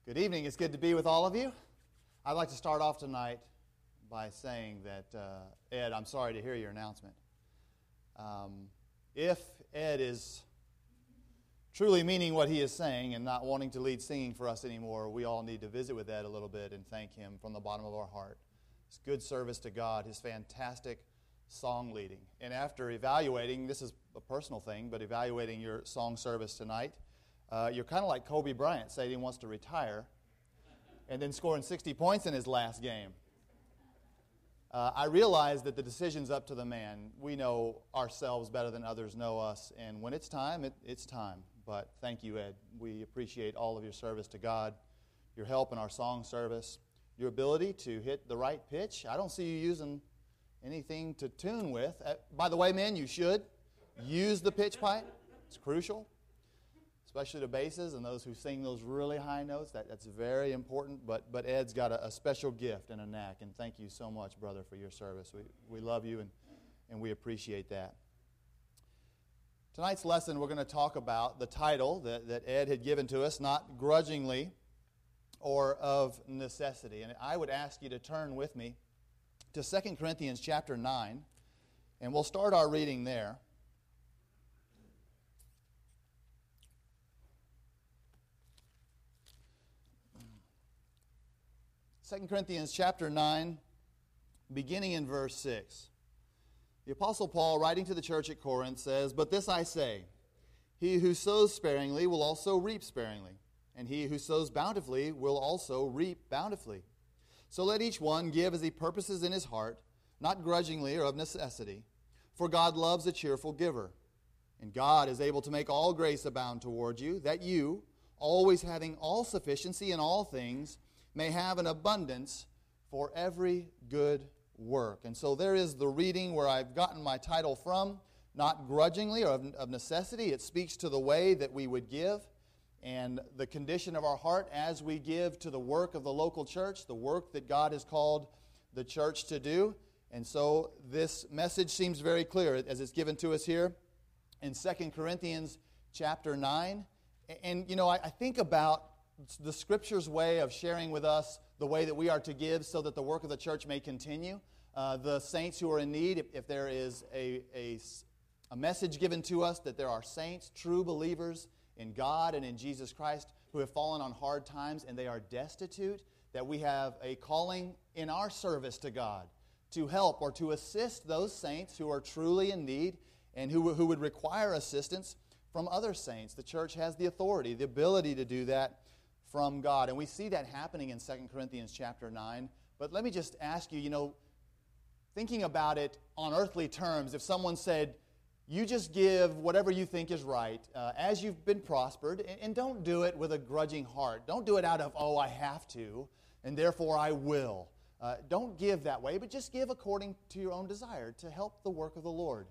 Good evening. It's good to be with all of you. I'd like to start off tonight by saying that, Ed, I'm sorry to hear your announcement. If Ed is truly meaning what he is saying and not wanting to lead singing for us anymore, we all need to visit with Ed a little bit and thank him from the bottom of our heart. His good service to God, his fantastic song leading. And after evaluating, this is a personal thing, but evaluating your song service tonight, you're kind of like Kobe Bryant saying he wants to retire and then scoring 60 points in his last game. I realize that the decision's up to the man. We know ourselves better than others know us, and when it's time, it's time. But thank you, Ed. We appreciate all of your service to God, your help in our song service, your ability to hit the right pitch. I don't see you using anything to tune with. By the way, men, you should use the pitch pipe. It's crucial, especially the basses and those who sing those really high notes. That's very important. But Ed's got a special gift and a knack, and thank you so much, brother, for your service. We love you, and we appreciate that. Tonight's lesson, we're going to talk about the title that Ed had given to us, Not Grudgingly or of Necessity. And I would ask you to turn with me to 2 Corinthians chapter 9, and we'll start our reading there. 2 Corinthians chapter 9, beginning in verse 6. The Apostle Paul, writing to the church at Corinth, says, "But this I say, he who sows sparingly will also reap sparingly, and he who sows bountifully will also reap bountifully. So let each one give as he purposes in his heart, not grudgingly or of necessity, for God loves a cheerful giver. And God is able to make all grace abound toward you, that you, always having all sufficiency in all things, may have an abundance for every good work." And so there is the reading where I've gotten my title from, Not Grudgingly or of Necessity. It speaks to the way that we would give and the condition of our heart as we give to the work of the local church, the work that God has called the church to do. And so this message seems very clear as it's given to us here in 2 Corinthians chapter 9. And, I think about the Scripture's way of sharing with us the way that we are to give so that the work of the church may continue. The saints who are in need, if there is a message given to us that there are saints, true believers in God and in Jesus Christ who have fallen on hard times and they are destitute, that we have a calling in our service to God to help or to assist those saints who are truly in need and who would require assistance from other saints. The church has the authority, the ability to do that from God. And we see that happening in 2 Corinthians chapter 9. But let me just ask you, thinking about it on earthly terms, if someone said, you just give whatever you think is right as you've been prospered, and don't do it with a grudging heart. Don't do it out of, I have to, and therefore I will. Don't give that way, but just give according to your own desire to help the work of the Lord.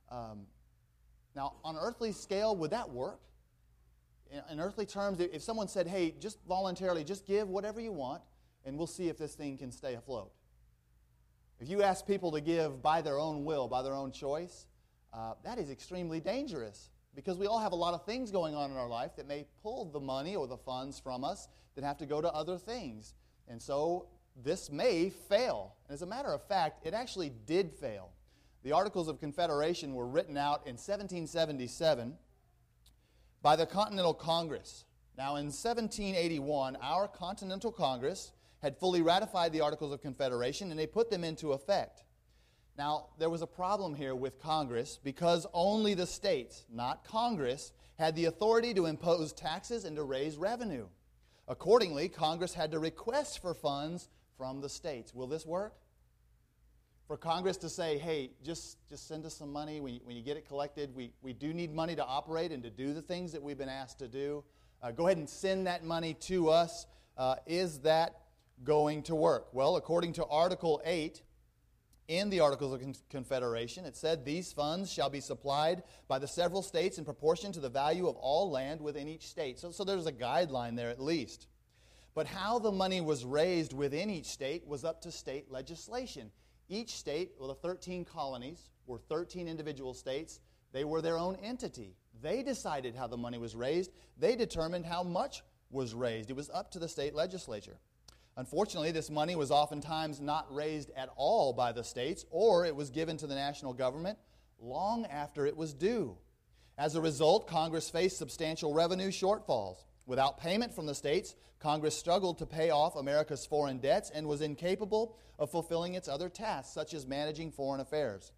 Now, on an earthly scale, would that work? In earthly terms, if someone said, hey, just voluntarily, just give whatever you want, and we'll see if this thing can stay afloat. If you ask people to give by their own will, by their own choice, that is extremely dangerous because we all have a lot of things going on in our life that may pull the money or the funds from us that have to go to other things. And so this may fail. And as a matter of fact, it actually did fail. The Articles of Confederation were written out in 1777 by the Continental Congress. Now, in 1781, our Continental Congress had fully ratified the Articles of Confederation, and they put them into effect. Now, there was a problem here with Congress because only the states, not Congress, had the authority to impose taxes and to raise revenue. Accordingly, Congress had to request for funds from the states. Will this work? For Congress to say, hey, just send us some money. When you get it collected, we do need money to operate and to do the things that we've been asked to do. Go ahead and send that money to us. Is that going to work? Well, according to Article 8 in the Articles of Confederation, it said, these funds shall be supplied by the several states in proportion to the value of all land within each state. So there's a guideline there at least. But how the money was raised within each state was up to state legislation. Each state, the 13 colonies, were 13 individual states. They were their own entity. They decided how the money was raised. They determined how much was raised. It was up to the state legislature. Unfortunately, this money was oftentimes not raised at all by the states, or it was given to the national government long after it was due. As a result, Congress faced substantial revenue shortfalls. Without payment from the states, Congress struggled to pay off America's foreign debts and was incapable of fulfilling its other tasks, such as managing foreign affairs.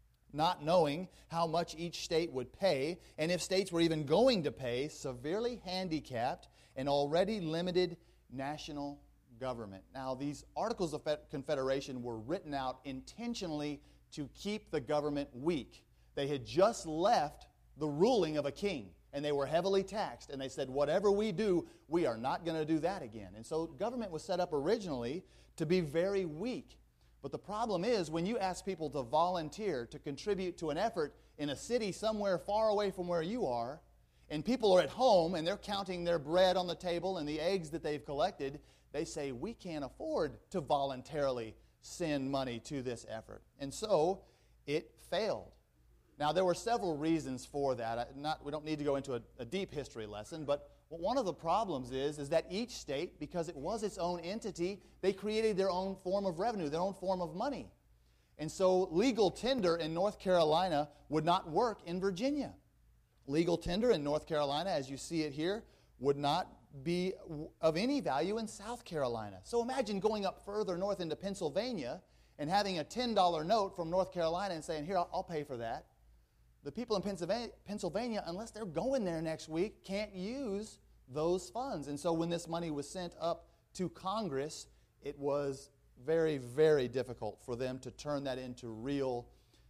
Not knowing how much each state would pay, and if states were even going to pay, severely handicapped an already limited national government. Now, these Articles of Confederation were written out intentionally to keep the government weak. They had just left the ruling of a king, and they were heavily taxed, and they said, whatever we do, we are not going to do that again. And so government was set up originally to be very weak. But the problem is, when you ask people to volunteer to contribute to an effort in a city somewhere far away from where you are, and people are at home and they're counting their bread on the table and the eggs that they've collected, they say, we can't afford to voluntarily send money to this effort. And so it failed. Now, there were several reasons for that. We don't need to go into a deep history lesson, but one of the problems is that each state, because it was its own entity, they created their own form of revenue, their own form of money. And so legal tender in North Carolina would not work in Virginia. Legal tender in North Carolina, as you see it here, would not be of any value in South Carolina. So imagine going up further north into Pennsylvania and having a $10 note from North Carolina and saying, here, I'll pay for that. The people in Pennsylvania, unless they're going there next week, can't use those funds. And so when this money was sent up to Congress, it was very, very difficult for them to turn that into real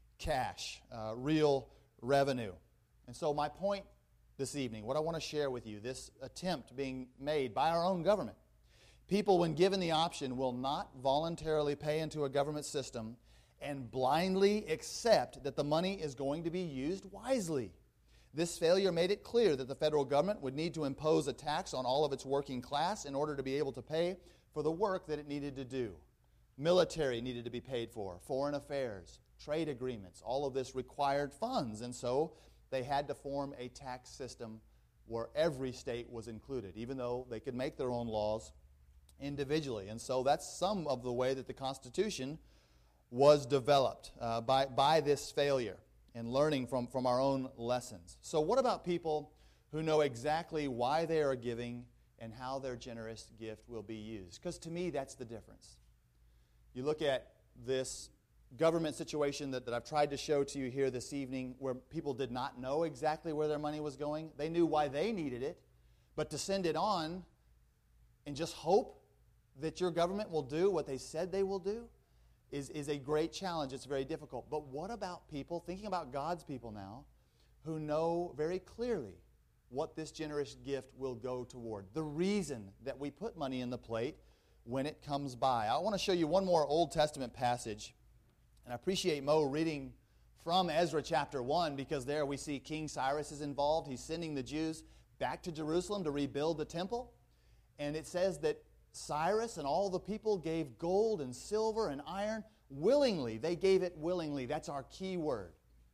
cash, real revenue. And so my point this evening, what I want to share with you, this attempt being made by our own government. People, when given the option, will not voluntarily pay into a government system and blindly accept that the money is going to be used wisely. This failure made it clear that the federal government would need to impose a tax on all of its working class in order to be able to pay for the work that it needed to do. Military needed to be paid for, foreign affairs, trade agreements, all of this required funds, and so they had to form a tax system where every state was included, even though they could make their own laws individually. And so that's some of the way that the Constitution was developed by this failure and learning from our own lessons. So what about people who know exactly why they are giving and how their generous gift will be used? Because to me, that's the difference. You look at this government situation that I've tried to show to you here this evening, where people did not know exactly where their money was going. They knew why they needed it, but to send it on and just hope that your government will do what they said they will do is a great challenge. It's very difficult. But what about people, thinking about God's people now, who know very clearly what this generous gift will go toward, the reason that we put money in the plate when it comes by? I want to show you one more Old Testament passage. And I appreciate Mo reading from Ezra chapter 1, because there we see King Cyrus is involved. He's sending the Jews back to Jerusalem to rebuild the temple. And it says that Cyrus and all the people gave gold and silver and iron willingly. They gave it willingly. That's our key word,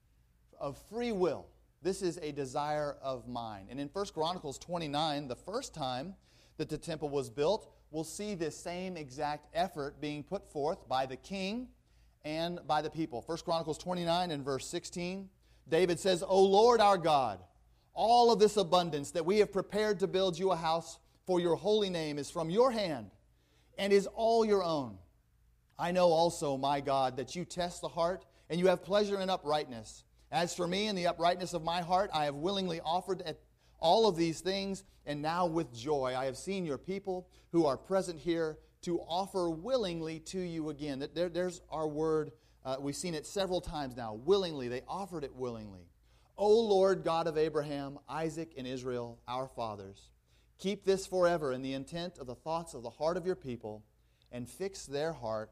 of free will. This is a desire of mine. And in 1 Chronicles 29, the first time that the temple was built, we'll see this same exact effort being put forth by the king and by the people. 1 Chronicles 29 and verse 16, David says, O Lord our God, all of this abundance that we have prepared to build you a house for your holy name is from your hand and is all your own. I know also, my God, that you test the heart and you have pleasure in uprightness. As for me, in the uprightness of my heart, I have willingly offered at all of these things, and now with joy I have seen your people who are present here to offer willingly to you again. There's our word. We've seen it several times now. Willingly. They offered it willingly. O Lord God of Abraham, Isaac, and Israel, our fathers, keep this forever in the intent of the thoughts of the heart of your people, and fix their heart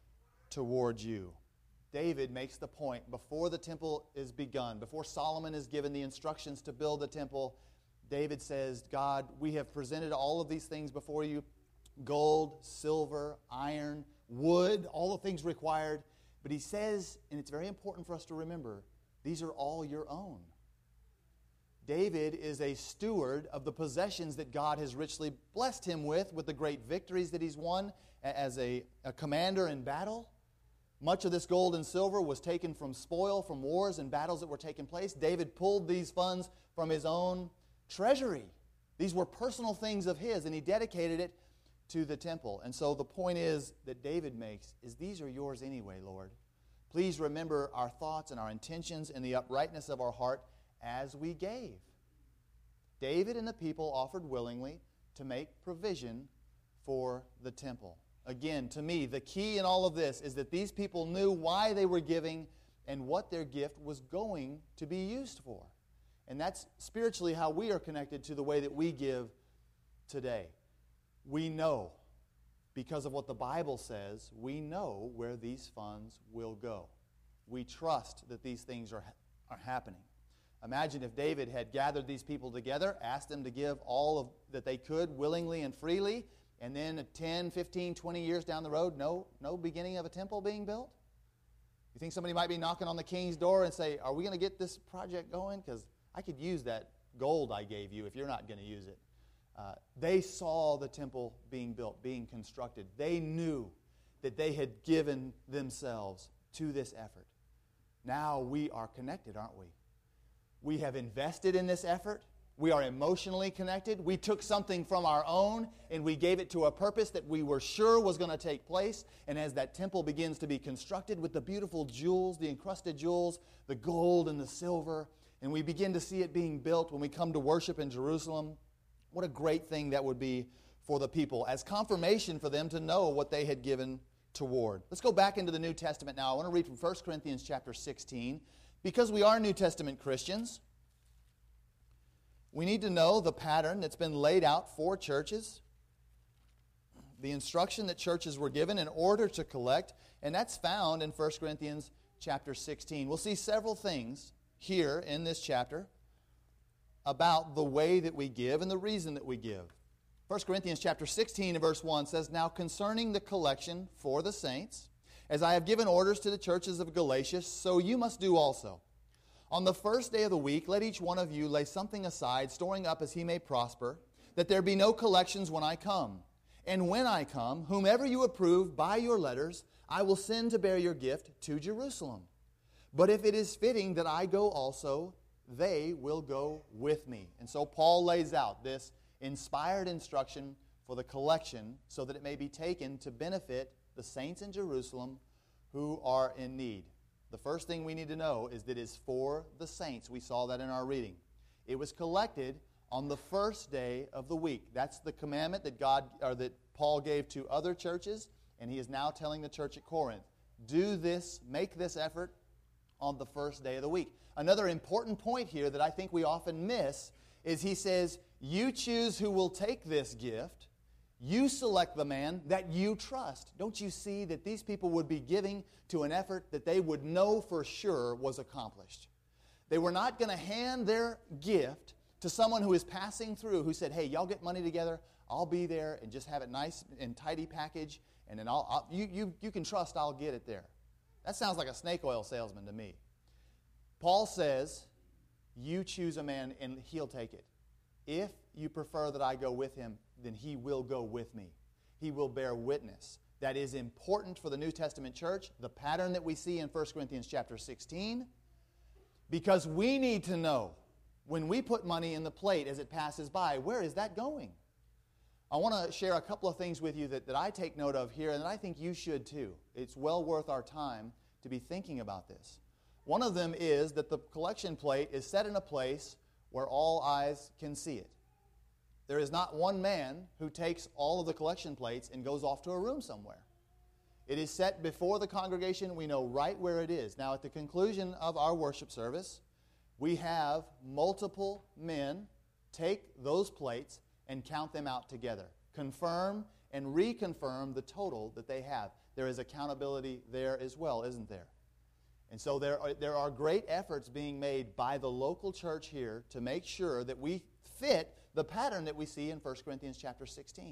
toward you. David makes the point before the temple is begun, before Solomon is given the instructions to build the temple. David says, God, we have presented all of these things before you. Gold, silver, iron, wood, all the things required. But he says, and it's very important for us to remember, these are all your own. David is a steward of the possessions that God has richly blessed him with the great victories that he's won as a commander in battle. Much of this gold and silver was taken from spoil, from wars and battles that were taking place. David pulled these funds from his own treasury. These were personal things of his, and he dedicated it to the temple. And so the point is that David makes is, these are yours anyway, Lord. Please remember our thoughts and our intentions and the uprightness of our heart as we gave. David and the people offered willingly to make provision for the temple. Again, to me, the key in all of this is that these people knew why they were giving and what their gift was going to be used for. And that's spiritually how we are connected to the way that we give today. We know, because of what the Bible says, we know where these funds will go. We trust that these things are happening. Imagine if David had gathered these people together, asked them to give all of that they could willingly and freely, and then 10, 15, 20 years down the road, no beginning of a temple being built? You think somebody might be knocking on the king's door and say, are we going to get this project going? Because I could use that gold I gave you if you're not going to use it. They saw the temple being built, being constructed. They knew that they had given themselves to this effort. Now we are connected, aren't we? We have invested in this effort. We are emotionally connected. We took something from our own and we gave it to a purpose that we were sure was going to take place. And as that temple begins to be constructed with the beautiful jewels, the encrusted jewels, the gold and the silver, and we begin to see it being built when we come to worship in Jerusalem, what a great thing that would be for the people as confirmation for them to know what they had given toward. Let's go back into the New Testament now. I want to read from 1 Corinthians chapter 16. Because we are New Testament Christians, we need to know the pattern that's been laid out for churches, the instruction that churches were given in order to collect, and that's found in 1 Corinthians chapter 16. We'll see several things here in this chapter about the way that we give and the reason that we give. 1 Corinthians chapter 16 and verse 1 says, "Now concerning the collection for the saints, as I have given orders to the churches of Galatia, so you must do also. On the first day of the week, let each one of you lay something aside, storing up as he may prosper, that there be no collections when I come. And when I come, whomever you approve by your letters, I will send to bear your gift to Jerusalem. But if it is fitting that I go also, they will go with me." And so Paul lays out this inspired instruction for the collection so that it may be taken to benefit the saints in Jerusalem who are in need. The first thing we need to know is that it is for the saints. We saw that in our reading. It was collected on the first day of the week. That's the commandment that Paul gave to other churches, and he is now telling the church at Corinth. Do this, make this effort on the first day of the week. Another important point here that I think we often miss is he says, you choose who will take this gift. You select the man that you trust. Don't you see that these people would be giving to an effort that they would know for sure was accomplished? They were not going to hand their gift to someone who is passing through, who said, hey, y'all get money together, I'll be there and just have it nice and tidy package, and then you can trust I'll get it there. That sounds like a snake oil salesman to me. Paul says, you choose a man and he'll take it. If you prefer that I go with him, then he will go with me. He will bear witness. That is important for the New Testament church, the pattern that we see in 1 Corinthians chapter 16, because we need to know when we put money in the plate as it passes by, where is that going? I want to share a couple of things with you that I take note of here, and that I think you should too. It's well worth our time to be thinking about this. One of them is that the collection plate is set in a place where all eyes can see it. There is not one man who takes all of the collection plates and goes off to a room somewhere. It is set before the congregation. We know right where it is. Now, at the conclusion of our worship service, we have multiple men take those plates and count them out together. Confirm and reconfirm the total that they have. There is accountability there as well, isn't there? And so there are great efforts being made by the local church here to make sure that we fit the pattern that we see in 1 Corinthians chapter 16.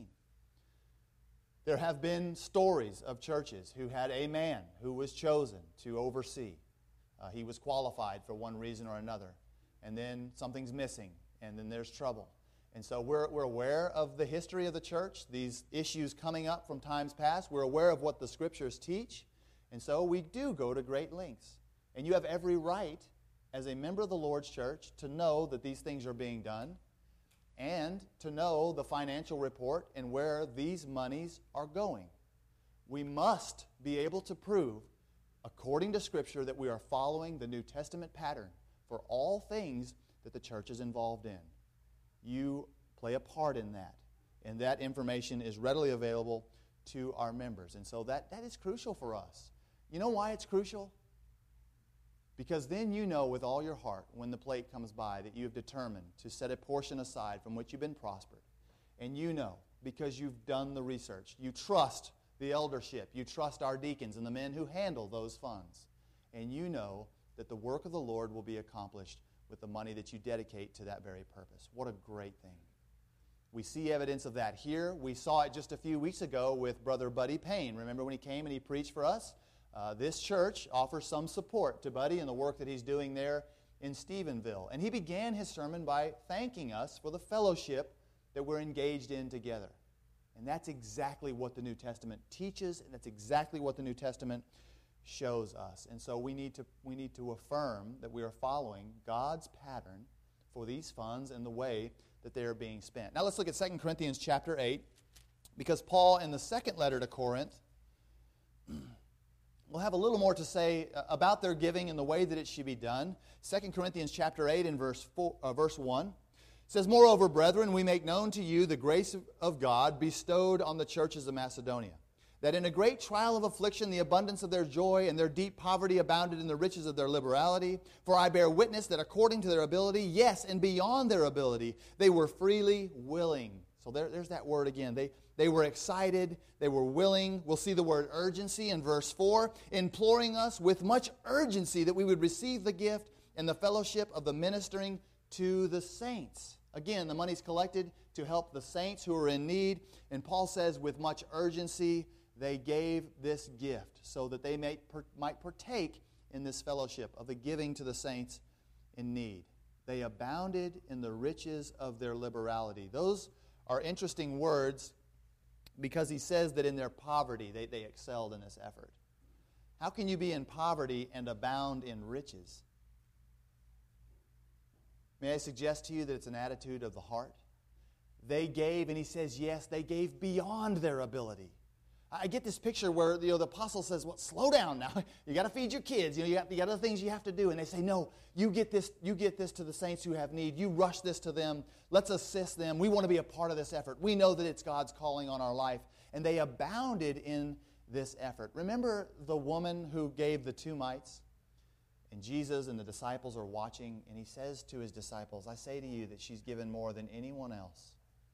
There have been stories of churches who had a man who was chosen to oversee. He was qualified for one reason or another. and then something's missing, and then there's trouble. And so we're aware of the history of the church, these issues coming up from times past. We're aware of what the Scriptures teach, and so we do go to great lengths. And you have every right, as a member of the Lord's church, to know that these things are being done and to know the financial report and where these monies are going. We must be able to prove, according to Scripture, that we are following the New Testament pattern for all things that the church is involved in. You play a part in that, and that information is readily available to our members. And so that is crucial for us. You know why it's crucial? Because then you know with all your heart, when the plate comes by, that you have determined to set a portion aside from which you've been prospered. And you know, because you've done the research, you trust the eldership, you trust our deacons and the men who handle those funds. And you know that the work of the Lord will be accomplished with the money that you dedicate to that very purpose. What a great thing. We see evidence of that here. We saw it just a few weeks ago with Brother Buddy Payne. Remember when he came and he preached for us? This church offers some support to Buddy and the work that he's doing there in Stephenville. And he began his sermon by thanking us for the fellowship that we're engaged in together. And that's exactly what the New Testament teaches, and that's exactly what the New Testament shows us. And so we need to affirm that we are following God's pattern for these funds and the way that they are being spent. Now let's look at 2 Corinthians chapter 8, because Paul in the second letter to Corinth will have a little more to say about their giving and the way that it should be done. 2 Corinthians chapter 8 and verse 1 says, "Moreover, brethren, we make known to you the grace of God bestowed on the churches of Macedonia, that in a great trial of affliction the abundance of their joy and their deep poverty abounded in the riches of their liberality. For I bear witness that according to their ability, yes, and beyond their ability, they were freely willing." So there's that word again. They were excited. They were willing. We'll see the word urgency in verse 4, imploring us with much urgency that we would receive the gift and the fellowship of the ministering to the saints. Again, the money's collected to help the saints who are in need. And Paul says with much urgency, they gave this gift so that they might partake in this fellowship of the giving to the saints in need. They abounded in the riches of their liberality. Those are interesting words because he says that in their poverty they excelled in this effort. How can you be in poverty and abound in riches? May I suggest to you that it's an attitude of the heart? They gave, and he says, yes, they gave beyond their ability. I get this picture where the apostle says, "Well, slow down now. You got to feed your kids. You got other things you have to do." And they say, "No, you get this to the saints who have need. You rush this to them. Let's assist them. We want to be a part of this effort. We know that it's God's calling on our life." And they abounded in this effort. Remember the woman who gave the 2 mites? And Jesus and the disciples are watching, and he says to his disciples, "I say to you that she's given more than anyone else."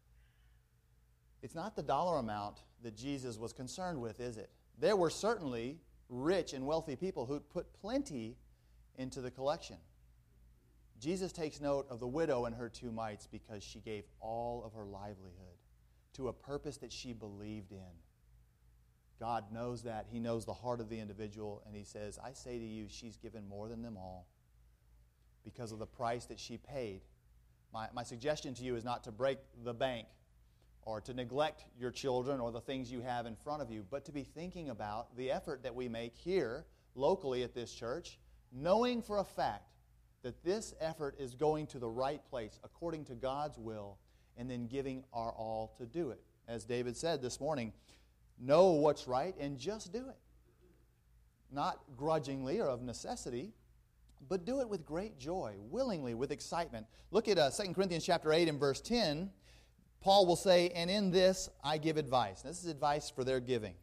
It's not the dollar amount that Jesus was concerned with, is it? There were certainly rich and wealthy people who put plenty into the collection. Jesus takes note of the widow and her 2 mites because she gave all of her livelihood to a purpose that she believed in. God knows that. He knows the heart of the individual, and he says, "I say to you, she's given more than them all because of the price that she paid." My suggestion to you is not to break the bank or to neglect your children or the things you have in front of you, but to be thinking about the effort that we make here locally at this church, knowing for a fact that this effort is going to the right place according to God's will, and then giving our all to do it. As David said this morning, know what's right and just do it. Not grudgingly or of necessity, but do it with great joy, willingly, with excitement. Look at 2 Corinthians chapter 8 and verse 10. Paul will say, "And in this I give advice." This is advice for their giving.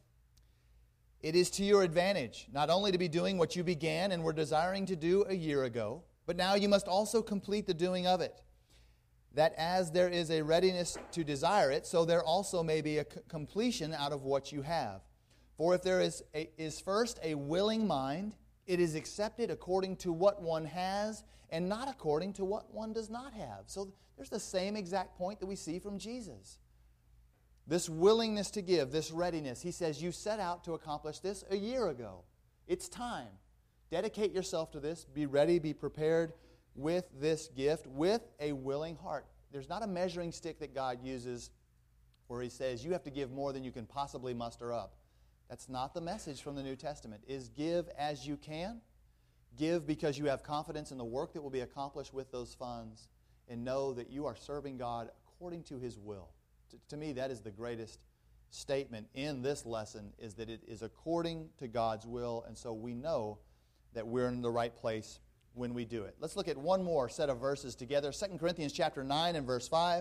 "It is to your advantage, not only to be doing what you began and were desiring to do a year ago, but now you must also complete the doing of it. That as there is a readiness to desire it, so there also may be a completion out of what you have. For if there is first a willing mind, it is accepted according to what one has, and not according to what one does not have." So there's the same exact point that we see from Jesus. This willingness to give, this readiness. He says, you set out to accomplish this a year ago. It's time. Dedicate yourself to this. Be ready, be prepared. with this gift with a willing heart. There's not a measuring stick that God uses where He says, you have to give more than you can possibly muster up. That's not the message from the New Testament. Is give as you can. Give because you have confidence in the work that will be accomplished with those funds, and know that you are serving God according to His will. To me, that is the greatest statement in this lesson, is that it is according to God's will, and so we know that we're in the right place when we do it. Let's look at one more set of verses together. 2 Corinthians chapter 9 and verse 5.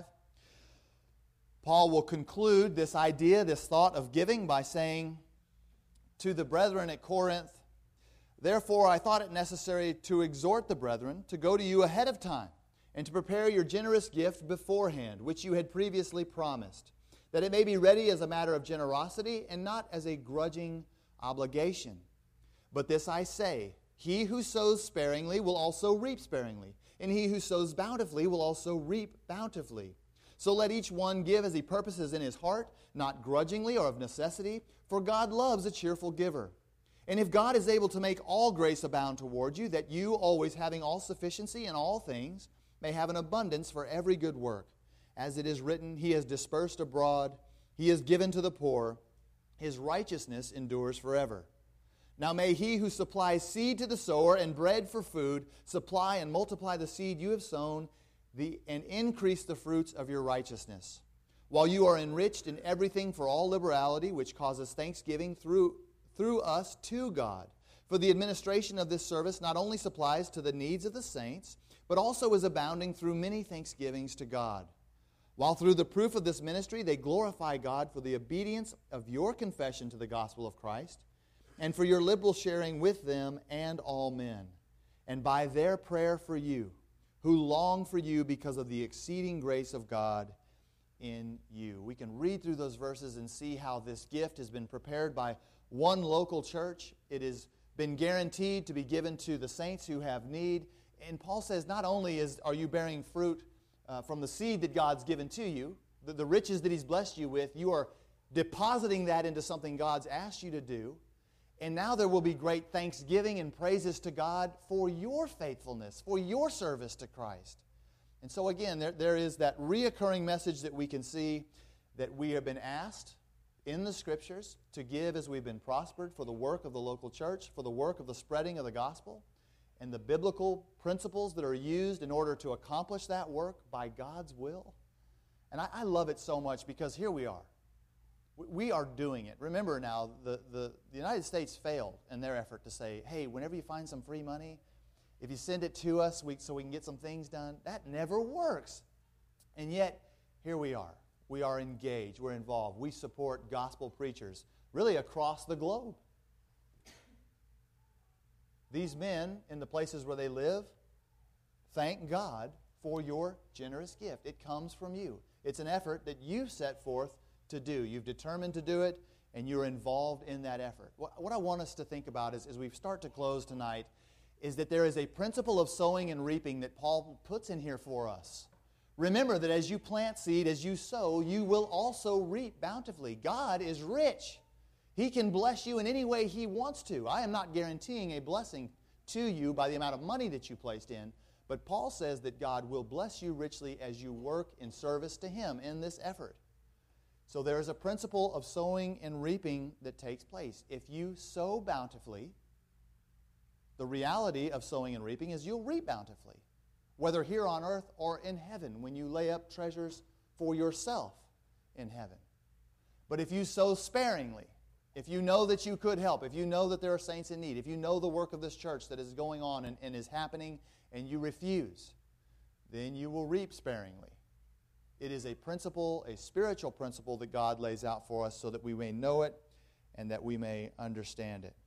Paul will conclude this idea, this thought of giving by saying to the brethren at Corinth, therefore I thought it necessary to exhort the brethren to go to you ahead of time and to prepare your generous gift beforehand, which you had previously promised, that it may be ready as a matter of generosity and not as a grudging obligation. But this I say, he who sows sparingly will also reap sparingly, and he who sows bountifully will also reap bountifully. So let each one give as he purposes in his heart, not grudgingly or of necessity, for God loves a cheerful giver. And if God is able to make all grace abound toward you, that you, always having all sufficiency in all things, may have an abundance for every good work. As it is written, He has dispersed abroad, He has given to the poor, His righteousness endures forever. Now may He who supplies seed to the sower and bread for food supply and multiply the seed you have sown and increase the fruits of your righteousness, while you are enriched in everything for all liberality, which causes thanksgiving through us to God. For the administration of this service not only supplies to the needs of the saints, but also is abounding through many thanksgivings to God. While through the proof of this ministry they glorify God for the obedience of your confession to the gospel of Christ, and for your liberal sharing with them and all men, and by their prayer for you, who long for you because of the exceeding grace of God in you. We can read through those verses and see how this gift has been prepared by one local church. It has been guaranteed to be given to the saints who have need. And Paul says not only are you bearing fruit from the seed that God's given to you, the riches that He's blessed you with, you are depositing that into something God's asked you to do. And now there will be great thanksgiving and praises to God for your faithfulness, for your service to Christ. And so again, there is that reoccurring message that we can see, that we have been asked in the Scriptures to give as we've been prospered for the work of the local church, for the work of the spreading of the gospel, and the biblical principles that are used in order to accomplish that work by God's will. And I love it so much because here we are. We are doing it. Remember now, the United States failed in their effort to say, hey, whenever you find some free money, if you send it to us so we can get some things done, that never works. And yet, here we are. We are engaged. We're involved. We support gospel preachers really across the globe. These men, in the places where they live, thank God for your generous gift. It comes from you. It's an effort that you've set forth to do. You've determined to do it, and you're involved in that effort. What I want us to think about is, as we start to close tonight, is that there is a principle of sowing and reaping that Paul puts in here for us. Remember that as you plant seed, as you sow, you will also reap bountifully. God is rich. He can bless you in any way He wants to. I am not guaranteeing a blessing to you by the amount of money that you placed in, but Paul says that God will bless you richly as you work in service to Him in this effort. So there is a principle of sowing and reaping that takes place. If you sow bountifully, the reality of sowing and reaping is you'll reap bountifully, whether here on earth or in heaven when you lay up treasures for yourself in heaven. But if you sow sparingly, if you know that you could help, if you know that there are saints in need, if you know the work of this church that is going on and is happening and you refuse, then you will reap sparingly. It is a principle, a spiritual principle that God lays out for us so that we may know it and that we may understand it.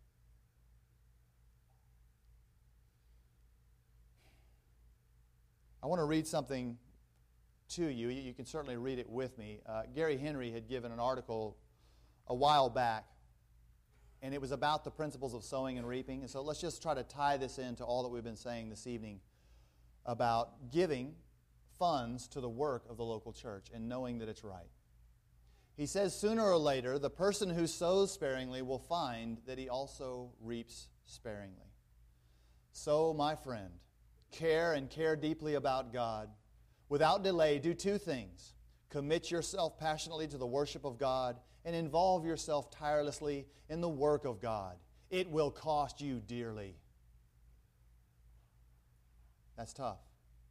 I want to read something to you. You can certainly read it with me. Gary Henry had given an article a while back, and it was about the principles of sowing and reaping. And so let's just try to tie this into all that we've been saying this evening about giving funds to the work of the local church and knowing that it's right. He says sooner or later, the person who sows sparingly will find that he also reaps sparingly. So, my friend, care and care deeply about God, without delay, do two things. Commit yourself passionately to the worship of God and involve yourself tirelessly in the work of God. It will cost you dearly. That's tough.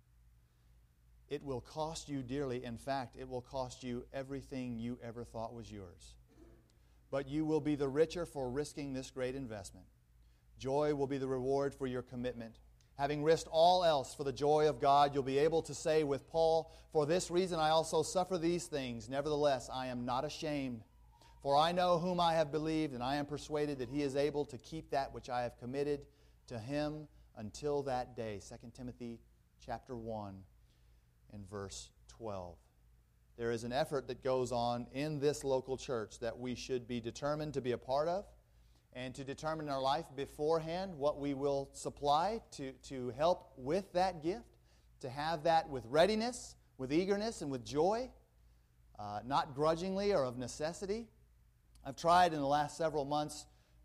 It will cost you dearly. In fact, it will cost you everything you ever thought was yours. But you will be the richer for risking this great investment. Joy will be the reward for your commitment. Having risked all else for the joy of God, you'll be able to say with Paul, "For this reason I also suffer these things. Nevertheless, I am not ashamed. For I know whom I have believed, and I am persuaded that He is able to keep that which I have committed to Him until that day." 2 Timothy chapter 1 and verse 12. There is an effort that goes on in this local church that we should be determined to be a part of, and to determine in our life beforehand what we will supply to help with that gift, to have that with readiness, with eagerness, and with joy, not grudgingly or of necessity. I've tried in the last several months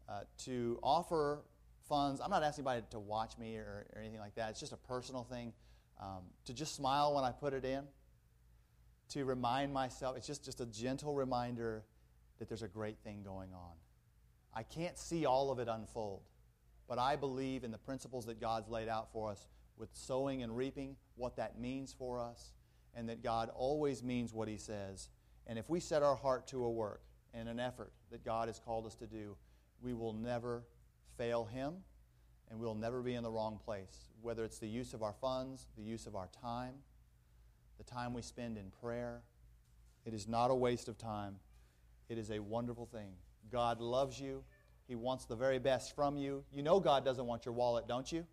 to offer funds. I'm not asking anybody to watch me or anything like that. It's just a personal thing. To just smile when I put it in, to remind myself. It's just a gentle reminder that there's a great thing going on. I can't see all of it unfold, but I believe in the principles that God's laid out for us with sowing and reaping, what that means for us, and that God always means what He says. And if we set our heart to a work and an effort that God has called us to do, we will never fail Him, and we'll never be in the wrong place, whether it's the use of our funds, the use of our time, the time we spend in prayer. It is not a waste of time. It is a wonderful thing. God loves you. He wants the very best from you. You know God doesn't want your wallet, don't you?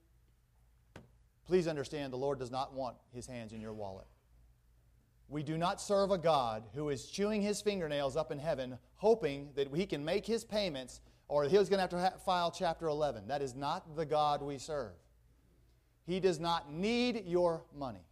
Please understand, the Lord does not want His hands in your wallet. We do not serve a God who is chewing His fingernails up in heaven, hoping that He can make His payments, or He's going to have to file Chapter 11. That is not the God we serve. He does not need your money.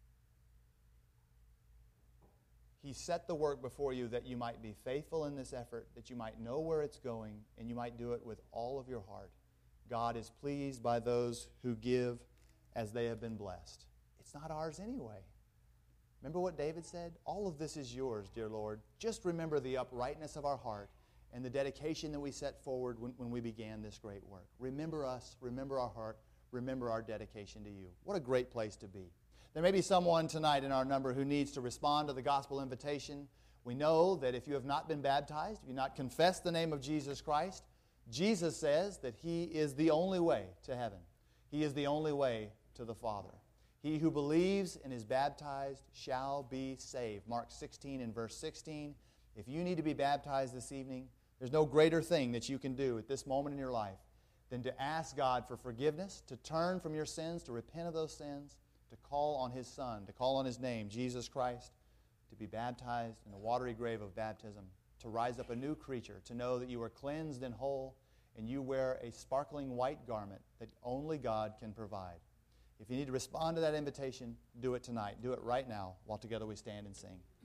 He set the work before you that you might be faithful in this effort, that you might know where it's going, and you might do it with all of your heart. God is pleased by those who give as they have been blessed. It's not ours anyway. Remember what David said? All of this is yours, dear Lord. Just remember the uprightness of our heart and the dedication that we set forward when we began this great work. Remember us, remember our heart, remember our dedication to you. What a great place to be. There may be someone tonight in our number who needs to respond to the gospel invitation. We know that if you have not been baptized, if you have not confessed the name of Jesus Christ, Jesus says that He is the only way to heaven. He is the only way to the Father. He who believes and is baptized shall be saved. Mark 16 and verse 16. If you need to be baptized this evening, there's no greater thing that you can do at this moment in your life than to ask God for forgiveness, to turn from your sins, to repent of those sins, to call on His Son, to call on His name, Jesus Christ, to be baptized in the watery grave of baptism, to rise up a new creature, to know that you are cleansed and whole, and you wear a sparkling white garment that only God can provide. If you need to respond to that invitation, do it tonight. Do it right now while together we stand and sing.